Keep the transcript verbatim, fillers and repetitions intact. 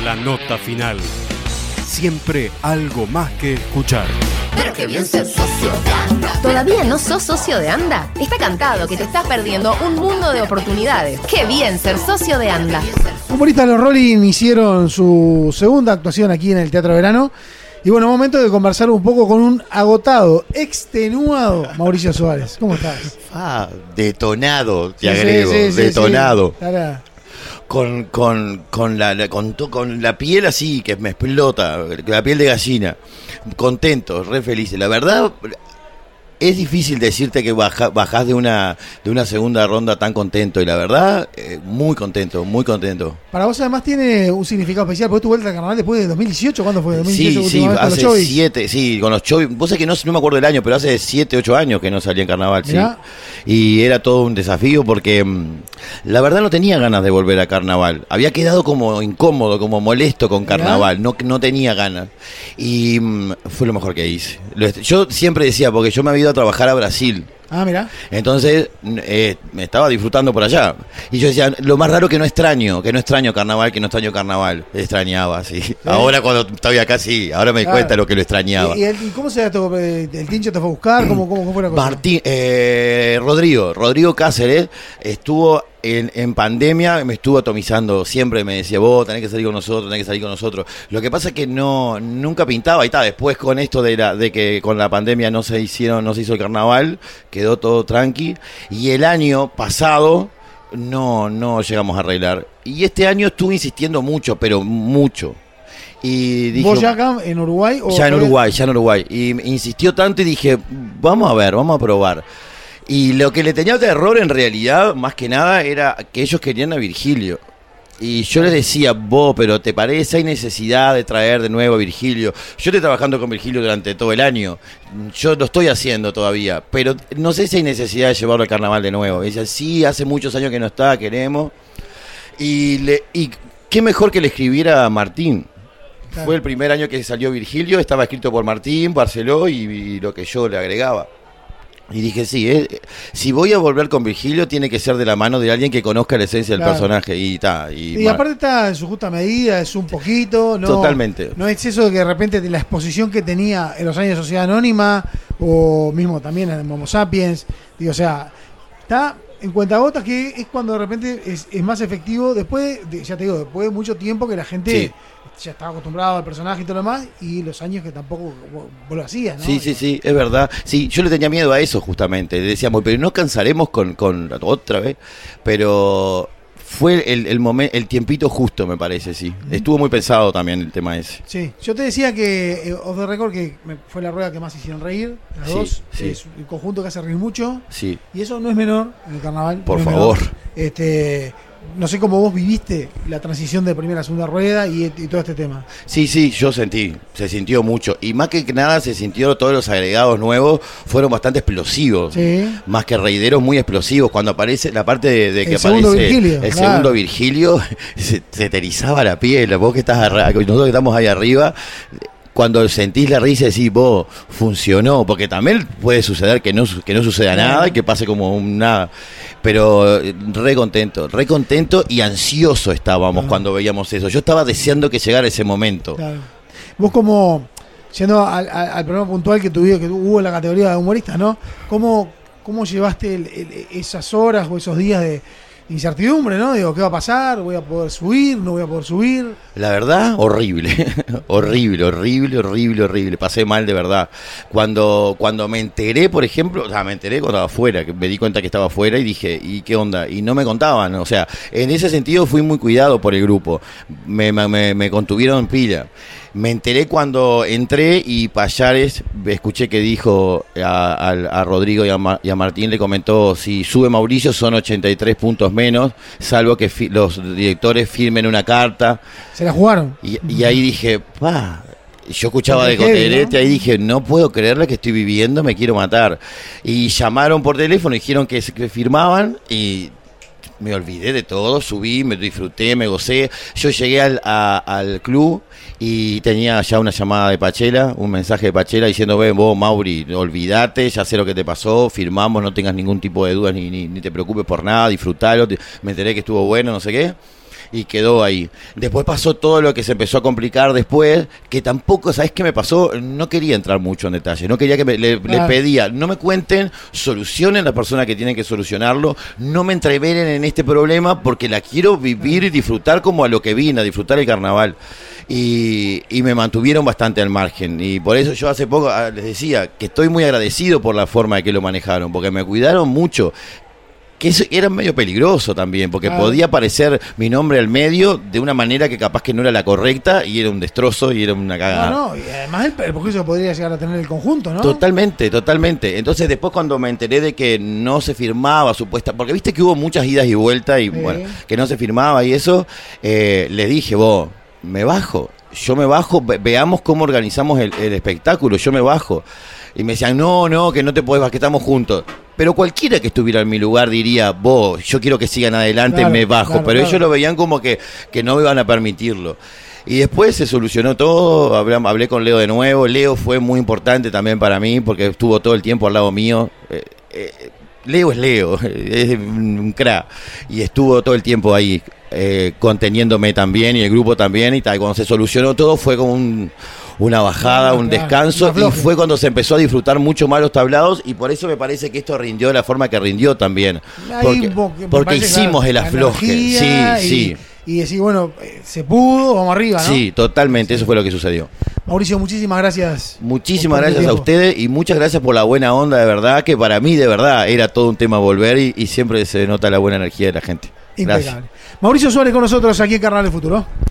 La nota final. Siempre algo más que escuchar. Pero qué bien ser socio de ANDA. ¿Todavía no sos socio de ANDA? Está cantado que te estás perdiendo un mundo de oportunidades. Qué bien ser socio de ANDA. Humoristas Los Rolling hicieron su segunda actuación aquí en el Teatro Verano. Y bueno, momento de conversar un poco con un agotado, extenuado Mauricio Suárez. ¿Cómo estás? Ah, detonado, te Sí, agrego, sí, sí, detonado. sí, sí. Tará. Con, con, con, la, la- con, to- con la piel así, que me explota, la piel de gallina. Contento, re feliz. La verdad, es difícil decirte que baja, bajás de una, de una segunda ronda tan contento. Y la verdad, eh, muy contento, muy contento. Para vos además tiene un significado especial, porque tu vuelta al carnaval después de dos mil dieciocho, ¿cuándo fue? dos mil dieciocho, Sí, sí, última vez con los hace Chovis. siete, sí, con los Chovis. Vos sabés que no, no me acuerdo del año, pero hace siete, ocho años que no salía en carnaval, sí. Mirá. Y era todo un desafío porque mm, la verdad no tenía ganas de volver a carnaval. Había quedado como incómodo, como molesto con carnaval, no, no tenía ganas. Y mm, fue lo mejor que hice. Lo est- Yo siempre decía, porque yo me había ido a trabajar a Brasil. Ah, mirá. Entonces, eh, me estaba disfrutando por allá. Y yo decía, lo más raro que no extraño, que no extraño carnaval, que no extraño carnaval. Extrañaba, sí. Ahora cuando estaba acá, sí. Ahora me di Claro. cuenta de lo que lo extrañaba. ¿Y, y el- y cómo se esto? ¿El Tincho te fue a buscar? ¿Cómo, cómo, cómo fue la cosa? Martín, eh, Rodrigo, Rodrigo Cáceres estuvo en, en pandemia, me estuvo atomizando, siempre me decía, vos tenés que salir con nosotros, tenés que salir con nosotros. Lo que pasa es que no, nunca pintaba y tal, después con esto de la, de que con la pandemia no se hicieron, no se hizo el carnaval, quedó todo tranqui, y el año pasado no, no llegamos a arreglar. Y este año estuve insistiendo mucho, pero mucho. Y dije, ¿Vos ya acá en Uruguay? O ya en todavía- Uruguay, ya en Uruguay. Y me insistió tanto y dije, vamos a ver, vamos a probar. Y lo que le tenía terror en realidad, más que nada, era que ellos querían a Virgilio. Y yo les decía, vos, pero ¿te parece? Hay necesidad de traer de nuevo a Virgilio. Yo estoy trabajando con Virgilio durante todo el año. Yo lo estoy haciendo todavía. Pero no sé si hay necesidad de llevarlo al carnaval de nuevo. Y dice, sí, hace muchos años que no está, queremos. Y, le, y qué mejor que le escribiera a Martín. Claro. Fue el primer año que salió Virgilio, estaba escrito por Martín, Barceló y, y lo que yo le agregaba. Y dije, sí, eh, si voy a volver con Virgilio, tiene que ser de la mano de alguien que conozca la esencia del Claro. personaje. Y ta, y, Y ma- aparte está en su justa medida, es un poquito, no, Totalmente. no es eso de que de repente de la exposición que tenía en los años de Sociedad Anónima o mismo también en Homo Sapiens, digo, o sea, está en cuentagotas que es cuando de repente es, es más efectivo después, de, ya te digo, después de mucho tiempo que la gente Sí. ya estaba acostumbrada al personaje y todo lo demás y los años que tampoco vos, vos lo hacías, ¿no? Sí, sí, sí, es verdad. Sí, yo le tenía miedo a eso justamente. Decíamos, pero no cansaremos con, con otra vez. Pero fue el, el momento, el tiempito justo, me parece, sí. Estuvo muy pensado también el tema ese. Sí, yo te decía que eh, Off the Record que me- fue la rueda que más hicieron reír, las Sí, dos, sí. es un conjunto que hace reír mucho. Sí. Y eso no es menor en el carnaval. Por no es favor. menor. Este, no sé cómo vos viviste la transición de primera a segunda rueda y, y todo este tema. Sí, sí, yo sentí, se sintió mucho. Y más que nada se sintió, todos los agregados nuevos fueron bastante explosivos. Sí. Más que reideros, muy explosivos. Cuando aparece la parte de, de que El segundo aparece Virgilio, el claro. segundo Virgilio, se, se te erizaba la piel. Vos que estás arra- nosotros que estamos ahí arriba, cuando sentís la risa decís, vos, funcionó. Porque también puede suceder que no, su- que no suceda Claro. nada y que pase como un nada. Pero eh, re contento, re contento y ansioso estábamos Ah. cuando veíamos eso. Yo estaba deseando que llegara ese momento. Claro. Vos como, yendo al, al- al programa puntual que, tuvi- que hubo en la categoría de humoristas, ¿no? ¿Cómo, cómo llevaste el- el- esas horas o esos días de incertidumbre, ¿no? Digo, ¿qué va a pasar? ¿Voy a poder subir? ¿No voy a poder subir? La verdad, horrible, horrible, horrible, horrible, horrible. Pasé mal de verdad. Cuando cuando me enteré, por ejemplo, o sea, me enteré cuando estaba afuera, que me di cuenta que estaba afuera y dije, ¿y qué onda? Y no me contaban, o sea, en ese sentido fui muy cuidado por el grupo. Me, me, me- me contuvieron en pila. Me enteré cuando entré y Payares, escuché que dijo a, a- a Rodrigo y a, Ma- y a Martín, le comentó, si sube Mauricio son ochenta y tres puntos menos, salvo que fi- los directores firmen una carta. ¿Se la jugaron? Y, y ahí dije, pa, yo escuchaba de Qué heavy, Cotelete, ¿no? ahí dije, no puedo creerle que estoy viviendo, me quiero matar. Y llamaron por teléfono, dijeron que, que firmaban y me olvidé de todo, subí, me disfruté, me gocé. Yo llegué al, a- al club y tenía ya una llamada de Pachela, un mensaje de Pachela diciendo, ven vos, Mauri, olvídate, ya sé lo que te pasó, firmamos, no tengas ningún tipo de dudas ni, ni, ni te preocupes por nada, disfrutalo. Te- me enteré que estuvo bueno, no sé qué. y quedó ahí. Después pasó todo lo que se empezó a complicar después, que tampoco, ¿sabés qué me pasó? No quería entrar mucho en detalle, no quería que me, le, Claro. le pedía, no me cuenten, solucionen las personas que tienen que solucionarlo, no me entreveren en este problema porque la quiero vivir y disfrutar como a lo que vine, a disfrutar el carnaval. Y, y me mantuvieron bastante al margen, y por eso yo hace poco ah, les decía que estoy muy agradecido por la forma de que lo manejaron, porque me cuidaron mucho, que eso era medio peligroso también, porque Claro. podía aparecer mi nombre al medio de una manera que capaz que no era la correcta y era un destrozo y era una cagada. No, no, y además el, el perjuicio podría llegar a tener el conjunto, ¿no? Totalmente, totalmente. Entonces después cuando me enteré de que no se firmaba supuesta, porque viste que hubo muchas idas y vueltas y Sí. bueno, que no se firmaba y eso, eh, le dije, vos, me bajo, yo me bajo, ve- veamos cómo organizamos el, el espectáculo, yo me bajo. Y me decían, no, no, que no te podés bajar, que estamos juntos. Pero cualquiera que estuviera en mi lugar diría, vos, yo quiero que sigan adelante, Claro, me bajo. claro, Pero claro. ellos lo veían como que, que no iban a permitirlo. Y después se solucionó todo, hablé, hablé con Leo de nuevo. Leo fue muy importante también para mí porque estuvo todo el tiempo al lado mío. Eh, eh, Leo es Leo, es un crack. Y estuvo todo el tiempo ahí, eh, conteniéndome también y el grupo también. Y tal. Cuando se solucionó todo fue como un, una bajada, Claro, un claro, descanso. un afloje. Y fue cuando se empezó a disfrutar mucho más los tablados. Y por eso me parece que esto rindió de la forma que rindió también. Ahí Porque, un poco- me porque parece, hicimos claro, el la afloje. energía Sí, y, sí. Y decir, bueno, eh, se pudo, vamos arriba, ¿no? Sí, totalmente. Eso fue lo que sucedió. Mauricio, muchísimas gracias. Muchísimas por tu gracias a tiempo. ustedes y muchas gracias por la buena onda, de verdad, que para mí de verdad era todo un tema volver y, y siempre se nota la buena energía de la gente. Gracias. Impecable. Mauricio Suárez con nosotros aquí en Carnaval del Futuro.